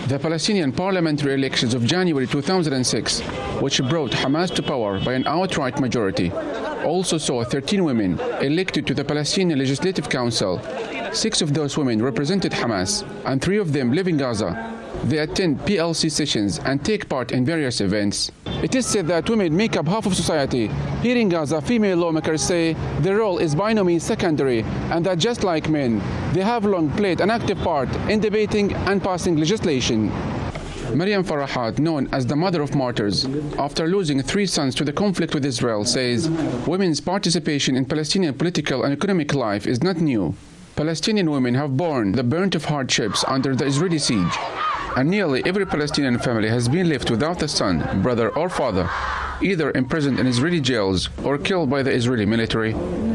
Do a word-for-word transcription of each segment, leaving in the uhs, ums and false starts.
The Palestinian parliamentary elections of January two thousand six, which brought Hamas to power by an outright majority, also saw thirteen women elected to the Palestinian Legislative Council. Six of those women represented Hamas, and three of them live in Gaza. They attend P L C sessions and take part in various events. It is said that women make up half of society. Here in Gaza, female lawmakers say their role is by no means secondary, and that just like men, they have long played an active part in debating and passing legislation. Maryam Farahat, known as the Mother of Martyrs, after losing three sons to the conflict with Israel, says women's participation in Palestinian political and economic life is not new. Palestinian women have borne the brunt of hardships under the Israeli siege, and nearly every Palestinian family has been left without a son, brother or father, either imprisoned in Israeli jails or killed by the Israeli military.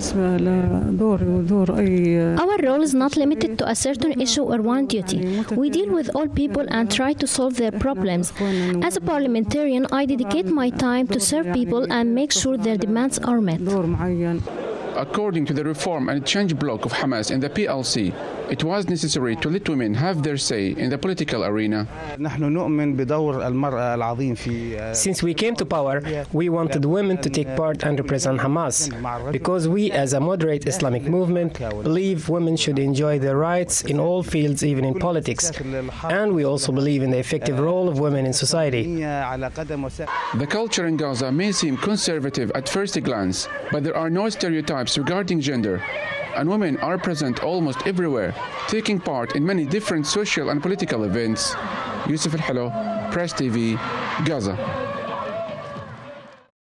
Our role is not limited to a certain issue or one duty. We deal with all people and try to solve their problems. As a parliamentarian, I dedicate my time to serve people and make sure their demands are met. According to the Reform and Change bloc of Hamas in the P L C, it was necessary to let women have their say in the political arena. Since we came to power, we wanted women to take part and represent Hamas, because we, as a moderate Islamic movement, believe women should enjoy their rights in all fields, even in politics. And we also believe in the effective role of women in society. The culture in Gaza may seem conservative at first glance, but there are no stereotypes regarding gender, and women are present almost everywhere, taking part in many different social and political events. Yusuf Al-Halo, Press T V, Gaza.